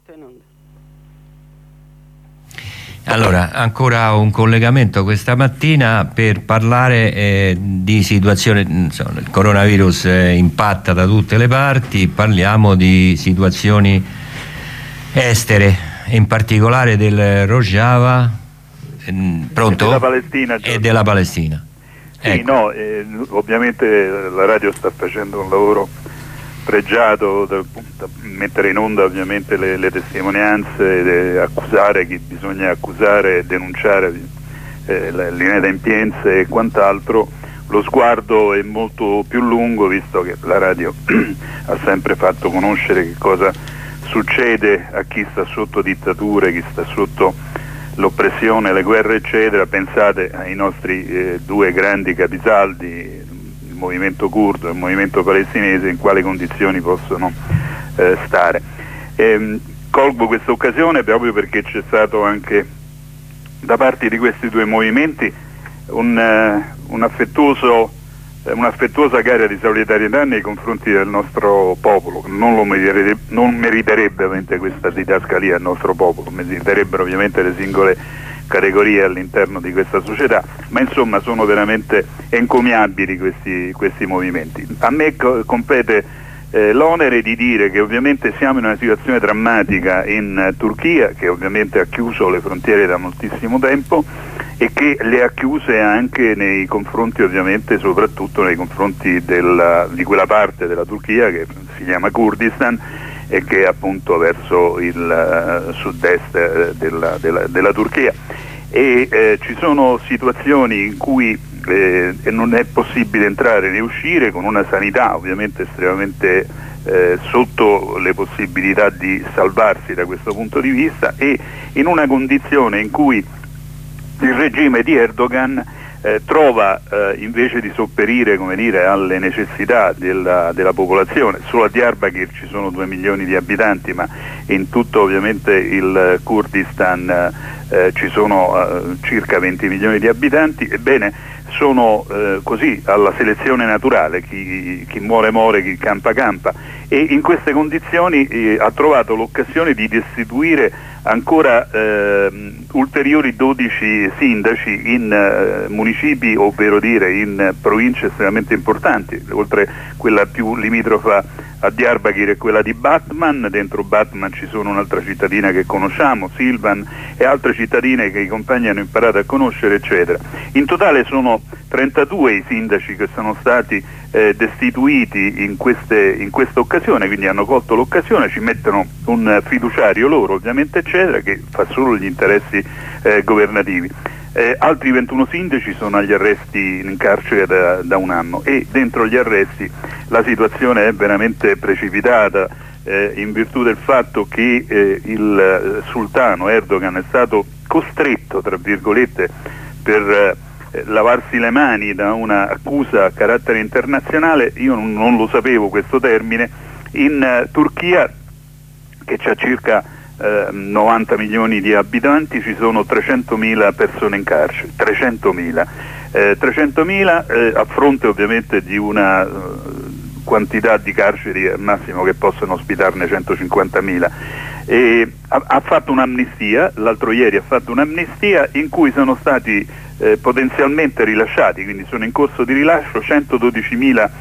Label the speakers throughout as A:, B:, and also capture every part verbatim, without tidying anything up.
A: Allora, ancora un collegamento questa mattina per parlare eh, di situazione, insomma, il coronavirus eh, impatta da tutte le parti, parliamo di situazioni estere, in particolare del Rojava, eh, pronto?
B: E della Palestina.
A: E della Palestina.
B: Sì,
A: ecco.
B: no, eh, ovviamente la radio sta facendo un lavoro pregiato da, da mettere in onda ovviamente le, le testimonianze, e accusare chi bisogna accusare, denunciare eh, le, le inadempienze e quant'altro. Lo sguardo è molto più lungo, visto che la radio ha sempre fatto conoscere che cosa succede a chi sta sotto dittature, chi sta sotto l'oppressione, le guerre eccetera. Pensate ai nostri eh, due grandi capisaldi, il movimento curdo e il movimento palestinese, in quali condizioni possono eh, stare. E, colgo questa occasione proprio perché c'è stato anche da parte di questi due movimenti un, uh, un affettuoso, uh, un'affettuosa gara di solidarietà nei confronti del nostro popolo, che non, lo meriterebbe, non meriterebbe ovviamente questa didascalia al nostro popolo, meriterebbero ovviamente le singole categorie all'interno di questa società, ma insomma sono veramente encomiabili questi, questi movimenti. A me co- compete eh, l'onere di dire che ovviamente siamo in una situazione drammatica in uh, Turchia, che ovviamente ha chiuso le frontiere da moltissimo tempo e che le ha chiuse anche nei confronti, ovviamente soprattutto nei confronti della, di quella parte della Turchia che si chiama Kurdistan e che è appunto verso il uh, sud-est uh, della, della, della Turchia. E eh, ci sono situazioni in cui eh, non è possibile entrare né uscire, con una sanità ovviamente estremamente eh, sotto le possibilità di salvarsi da questo punto di vista, e in una condizione in cui il regime di Erdogan eh, trova eh, invece di sopperire, come dire, alle necessità della, della popolazione. Solo a Diyarbakir ci sono due milioni di abitanti, ma in tutto ovviamente il Kurdistan eh, ci sono eh, circa venti milioni di abitanti. Ebbene, sono eh, così alla selezione naturale, chi, chi muore muore, chi campa campa, e in queste condizioni eh, ha trovato l'occasione di destituire ancora eh, ulteriori dodici sindaci in eh, municipi, ovvero dire in province estremamente importanti, oltre quella più limitrofa a Diyarbakir e quella di Batman. Dentro Batman ci sono un'altra cittadina che conosciamo, Silvan, e altre cittadine che i compagni hanno imparato a conoscere eccetera. In totale sono trentadue i sindaci che sono stati eh, destituiti in queste in questa occasione, quindi hanno colto l'occasione, ci mettono un fiduciario loro ovviamente eccetera, che fa solo gli interessi eh, governativi. Eh, altri ventuno sindaci sono agli arresti in carcere da, da un anno, e dentro gli arresti la situazione è veramente precipitata eh, in virtù del fatto che eh, il sultano Erdogan è stato costretto, tra virgolette, per eh, lavarsi le mani da una accusa a carattere internazionale. Io non, non lo sapevo questo termine. In uh, Turchia, che c'ha circa Eh, novanta milioni di abitanti, ci sono trecentomila persone in carcere, trecentomila, eh, trecentomila eh, a fronte ovviamente di una uh, quantità di carceri al massimo che possono ospitarne centocinquantamila. E ha, ha fatto un'amnistia, l'altro ieri ha fatto un'amnistia in cui sono stati eh, potenzialmente rilasciati, quindi sono in corso di rilascio centododicimila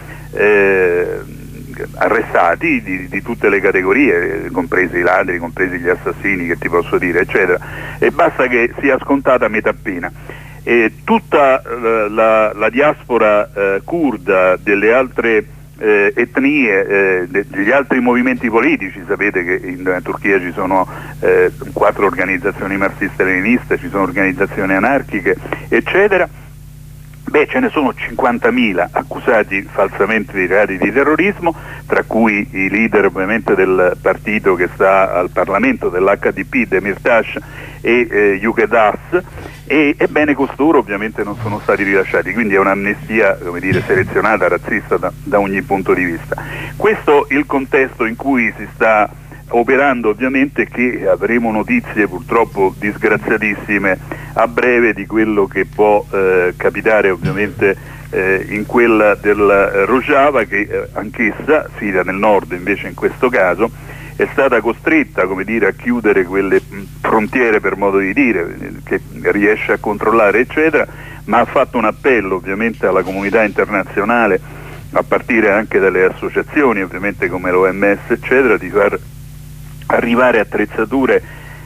B: eh, arrestati di, di tutte le categorie, compresi i ladri, compresi gli assassini, che ti posso dire eccetera, e basta che sia scontata metà pena. E tutta eh, la, la diaspora eh, curda, delle altre eh, etnie, eh, de, degli altri movimenti politici, sapete che in, in Turchia ci sono eh, quattro organizzazioni marxiste-leniniste, ci sono organizzazioni anarchiche eccetera. Beh, ce ne sono cinquantamila accusati falsamente di reati di terrorismo, tra cui i leader ovviamente del partito che sta al Parlamento, dell'H D P, Demirtas e eh, Yücedas, e ebbene costoro ovviamente non sono stati rilasciati, quindi è un'amnistia, come dire, selezionata, razzista da, da ogni punto di vista. Questo è il contesto in cui si sta operando, ovviamente, che avremo notizie purtroppo disgraziatissime a breve di quello che può eh, capitare ovviamente eh, in quella del Rojava, che eh, anch'essa, Siria nel nord invece in questo caso, è stata costretta, come dire, a chiudere quelle frontiere, per modo di dire, che riesce a controllare eccetera, ma ha fatto un appello ovviamente alla comunità internazionale, a partire anche dalle associazioni ovviamente come l'O M S eccetera, di far arrivare attrezzature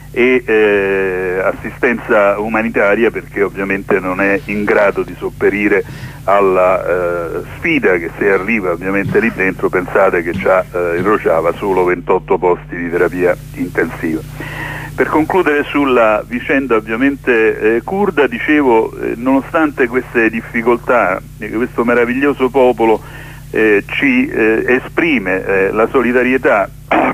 B: e eh, assistenza umanitaria, perché ovviamente non è in grado di sopperire alla eh, sfida che, se arriva ovviamente lì dentro, pensate che già eh, il Rojava solo ventotto posti di terapia intensiva. Per concludere sulla vicenda ovviamente eh, curda, dicevo, eh, nonostante queste difficoltà, eh, questo meraviglioso popolo eh, ci eh, esprime eh, la solidarietà.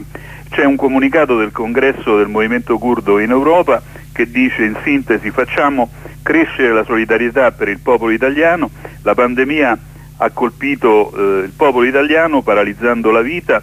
B: C'è un comunicato del congresso del movimento curdo in Europa che dice in sintesi: facciamo crescere la solidarietà per il popolo italiano, la pandemia ha colpito eh, il popolo italiano paralizzando la vita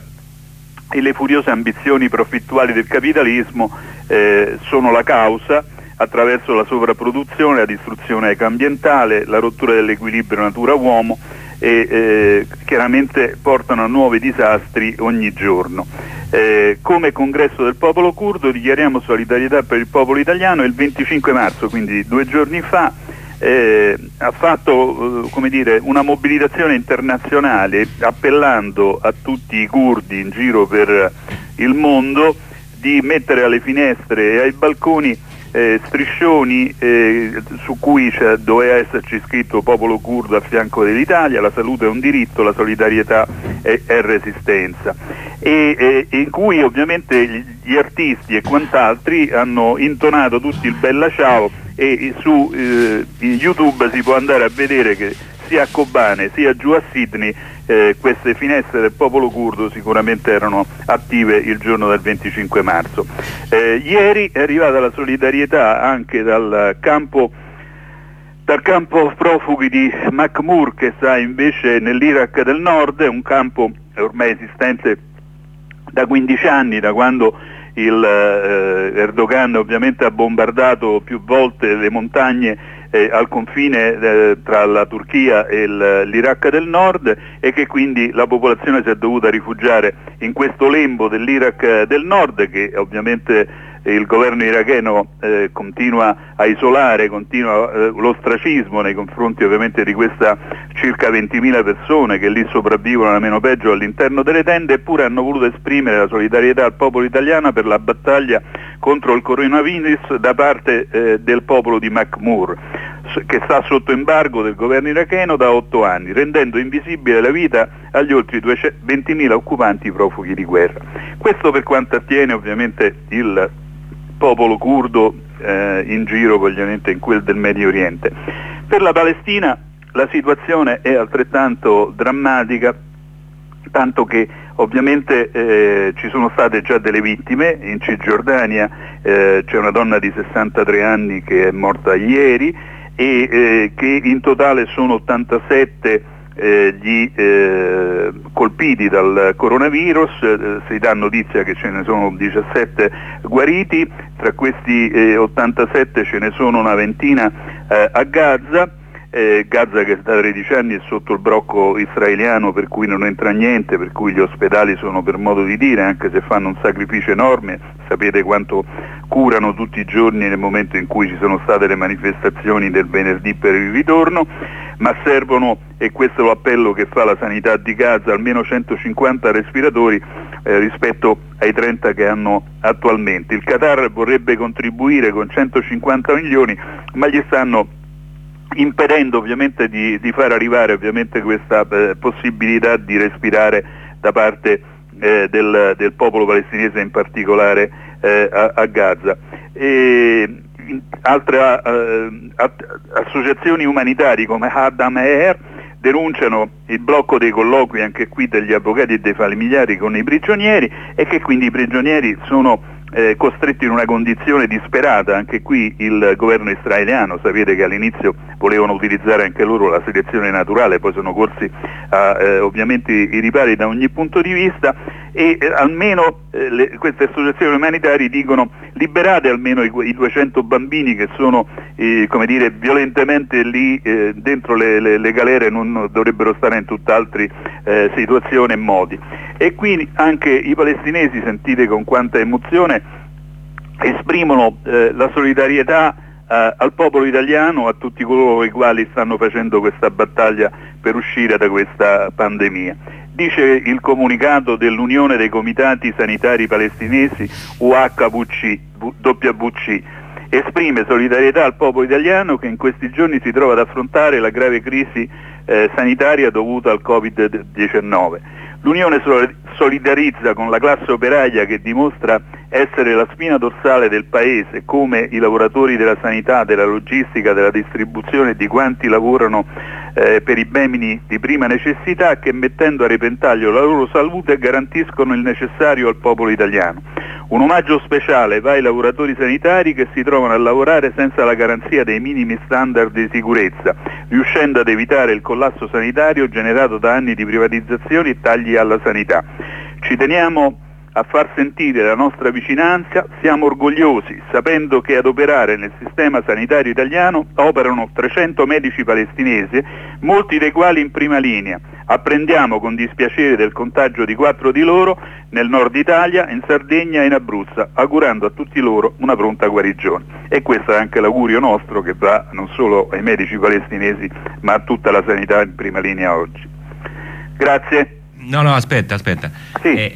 B: e le furiose ambizioni profittuali del capitalismo eh, sono la causa, attraverso la sovrapproduzione, la distruzione ambientale, la rottura dell'equilibrio natura-uomo, e eh, chiaramente portano a nuovi disastri ogni giorno. Eh, come congresso del popolo curdo dichiariamo solidarietà per il popolo italiano e il venticinque marzo, quindi due giorni fa, eh, ha fatto eh, come dire, una mobilitazione internazionale appellando a tutti i curdi in giro per il mondo di mettere alle finestre e ai balconi Eh, striscioni eh, su cui doveva esserci scritto popolo curdo a fianco dell'Italia, la salute è un diritto, la solidarietà è, è resistenza, e eh, in cui ovviamente gli, gli artisti e quant'altri hanno intonato tutti il Bella Ciao, e su eh, YouTube si può andare a vedere che sia a Kobane sia giù a Sydney eh, queste finestre del popolo curdo sicuramente erano attive il giorno del venticinque marzo. Eh, ieri è arrivata la solidarietà anche dal campo dal campo profughi di Makmur, che sta invece nell'Iraq del Nord, è un campo ormai esistente da quindici anni, da quando il eh, Erdogan ovviamente ha bombardato più volte le montagne eh, al confine eh, tra la Turchia e l'Iraq del Nord, e che quindi la popolazione si è dovuta rifugiare in questo lembo dell'Iraq del Nord, che ovviamente il governo iracheno eh, continua a isolare, continua eh, l'ostracismo nei confronti ovviamente di questa circa ventimila persone che lì sopravvivono a meno peggio all'interno delle tende, eppure hanno voluto esprimere la solidarietà al popolo italiano per la battaglia contro il coronavirus da parte eh, del popolo di Makmur, che sta sotto embargo del governo iracheno da otto anni, rendendo invisibile la vita agli oltre ventimila occupanti profughi di guerra. Questo per quanto attiene ovviamente il popolo curdo eh, in giro ovviamente in quel del Medio Oriente. Per la Palestina la situazione è altrettanto drammatica, tanto che ovviamente eh, ci sono state già delle vittime. In Cisgiordania eh, c'è una donna di sessantatré anni che è morta ieri, e eh, che in totale sono ottantasette Eh, gli eh, colpiti dal coronavirus, eh, si dà notizia che ce ne sono diciassette guariti, tra questi eh, ottantasette ce ne sono una ventina eh, a Gaza, eh, Gaza che da tredici anni è sotto il blocco israeliano, per cui non entra niente, per cui gli ospedali sono, per modo di dire, anche se fanno un sacrificio enorme, sapete quanto curano tutti i giorni nel momento in cui ci sono state le manifestazioni del venerdì per il ritorno, ma servono, e questo è l'appello che fa la sanità di Gaza, almeno centocinquanta respiratori eh, rispetto ai trenta che hanno attualmente. Il Qatar vorrebbe contribuire con centocinquanta milioni, ma gli stanno impedendo ovviamente di, di far arrivare ovviamente questa eh, possibilità di respirare da parte eh, del, del popolo palestinese, in particolare eh, a, a Gaza. E, altre uh, associazioni umanitarie come Adam Air denunciano il blocco dei colloqui, anche qui, degli avvocati e dei familiari con i prigionieri, e che quindi i prigionieri sono eh, costretti in una condizione disperata. Anche qui il governo israeliano, sapete che all'inizio volevano utilizzare anche loro la selezione naturale, poi sono corsi a eh, ovviamente i ripari da ogni punto di vista, e eh, almeno eh, le, queste associazioni umanitarie dicono liberate almeno i, i duecento bambini che sono eh, come dire violentemente lì eh, dentro le, le, le galere, non dovrebbero stare in tutt'altre eh, situazioni e modi. E qui anche i palestinesi, sentite con quanta emozione, esprimono eh, la solidarietà eh, al popolo italiano, a tutti coloro i quali stanno facendo questa battaglia per uscire da questa pandemia. Dice il comunicato dell'Unione dei Comitati Sanitari Palestinesi, U H V C, W C, esprime solidarietà al popolo italiano che in questi giorni si trova ad affrontare la grave crisi eh, sanitaria dovuta al covid diciannove. L'Unione solidarizza con la classe operaia che dimostra essere la spina dorsale del Paese, come i lavoratori della sanità, della logistica, della distribuzione e di quanti lavorano eh, per i beni di prima necessità, che mettendo a repentaglio la loro salute garantiscono il necessario al popolo italiano. Un omaggio speciale va ai lavoratori sanitari che si trovano a lavorare senza la garanzia dei minimi standard di sicurezza, riuscendo ad evitare il collasso sanitario generato da anni di privatizzazioni e tagli alla sanità. Ci teniamo a far sentire la nostra vicinanza, siamo orgogliosi sapendo che ad operare nel sistema sanitario italiano operano trecento medici palestinesi, molti dei quali in prima linea. Apprendiamo con dispiacere del contagio di quattro di loro nel nord Italia, in Sardegna e in Abruzzo, augurando a tutti loro una pronta guarigione. E questo è anche l'augurio nostro, che va non solo ai medici palestinesi ma a tutta la sanità in prima linea oggi. Grazie.
A: No, no, aspetta, aspetta.
B: Sì.
A: Eh,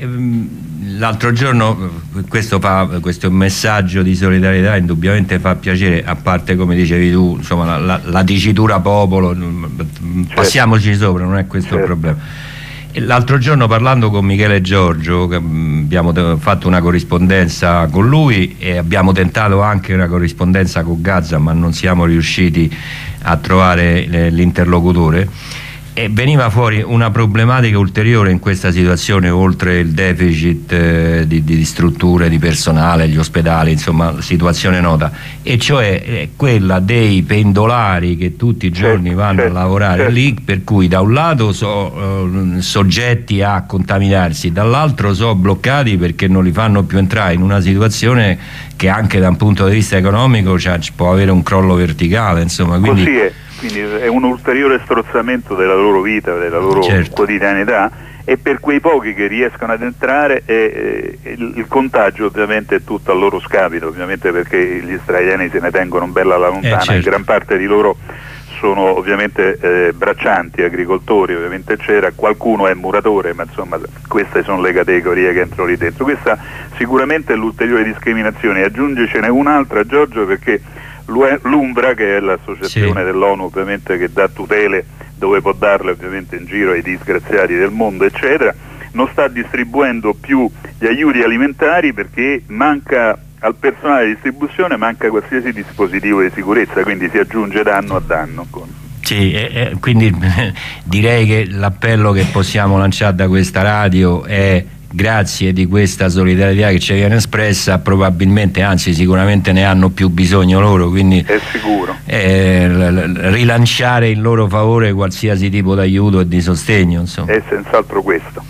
A: l'altro giorno questo, fa, questo messaggio di solidarietà indubbiamente fa piacere, a parte, come dicevi tu, insomma, la, la, la dicitura popolo, certo. Passiamoci sopra, non è questo certo. il problema. L'altro giorno, parlando con Michele Giorgio, abbiamo fatto una corrispondenza con lui e abbiamo tentato anche una corrispondenza con Gaza, ma non siamo riusciti a trovare l'interlocutore. E veniva fuori una problematica ulteriore in questa situazione, oltre il deficit eh, di, di strutture, di personale, gli ospedali, insomma, situazione nota, e cioè eh, quella dei pendolari che tutti i giorni certo, vanno certo, a lavorare certo. lì, per cui da un lato sono eh, soggetti a contaminarsi, dall'altro sono bloccati perché non li fanno più entrare in una situazione che anche da un punto di vista economico, cioè, può avere un crollo verticale, insomma, quindi
B: così è. Quindi è un ulteriore strozzamento della loro vita, della loro certo. quotidianità, e per quei pochi che riescono ad entrare eh, il, il contagio ovviamente è tutto a loro scapito, ovviamente, perché gli israeliani se ne tengono bella alla lontana, eh, certo. gran parte di loro sono ovviamente eh, braccianti, agricoltori, ovviamente c'era, qualcuno è muratore, ma insomma queste sono le categorie che entrano lì dentro. Questa sicuramente è l'ulteriore discriminazione. Aggiungecene un'altra, Giorgio, perché l'UNRWA, che è l'associazione sì. dell'ONU ovviamente che dà tutele dove può darle ovviamente in giro ai disgraziati del mondo eccetera, non sta distribuendo più gli aiuti alimentari perché manca al personale di distribuzione, manca qualsiasi dispositivo di sicurezza, quindi si aggiunge danno a danno.
A: Sì, eh, eh, quindi direi che l'appello che possiamo lanciare da questa radio è: grazie di questa solidarietà che ci viene espressa, probabilmente, anzi sicuramente ne hanno più bisogno loro, quindi
B: è sicuro
A: eh, rilanciare in loro favore qualsiasi tipo di aiuto e di sostegno, insomma.
B: È senz'altro questo,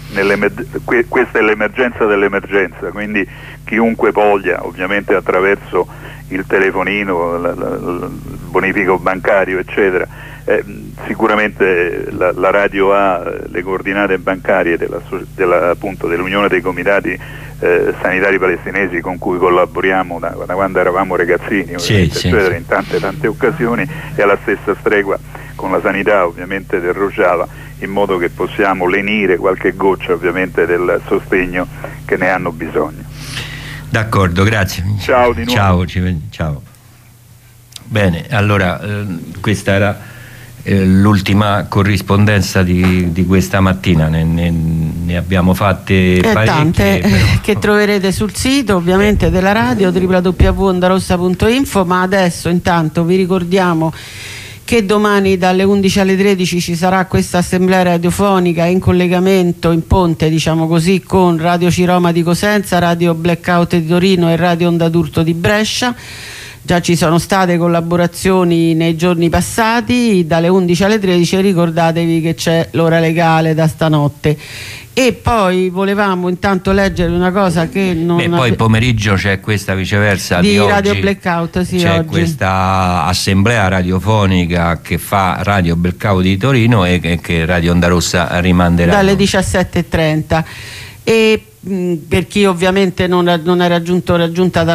B: que questa è l'emergenza dell'emergenza, quindi chiunque voglia, ovviamente attraverso il telefonino, la, la, il bonifico bancario eccetera, Eh, sicuramente la, la radio ha le coordinate bancarie della, della, appunto, dell'Unione dei Comitati eh, Sanitari Palestinesi, con cui collaboriamo da, da quando eravamo ragazzini,
A: sì, sì,
B: eccetera,
A: sì.
B: in tante tante occasioni, e alla stessa stregua con la sanità ovviamente del Rojava, in modo che possiamo lenire qualche goccia ovviamente del sostegno che ne hanno bisogno.
A: D'accordo, grazie.
B: Ciao di nuovo.
A: Ciao, ci, ciao. Bene, allora eh, questa era Eh, l'ultima corrispondenza di, di questa mattina, ne, ne, ne abbiamo fatte
C: eh,
A: parecchie,
C: tante
A: però.
C: che troverete sul sito ovviamente della radio w w w punto onda rossa punto info, ma adesso intanto vi ricordiamo che domani dalle undici alle tredici ci sarà questa assemblea radiofonica in collegamento, in ponte diciamo così, con Radio Ciroma di Cosenza, Radio Blackout di Torino e Radio Onda d'Urto di Brescia. già ci sono state collaborazioni nei giorni passati dalle undici alle tredici, ricordatevi che c'è l'ora legale da stanotte. E poi volevamo intanto leggere una cosa che non...
A: Beh, poi il pomeriggio c'è questa viceversa
C: di,
A: di
C: Radio
A: oggi,
C: Blackout, sì,
A: c'è
C: oggi.
A: questa assemblea radiofonica che fa Radio Blackout di Torino e che, che Radio Onda Rossa rimanderà
C: dalle diciassette e trenta. E mh, per chi ovviamente non, non è raggiunto, raggiunta da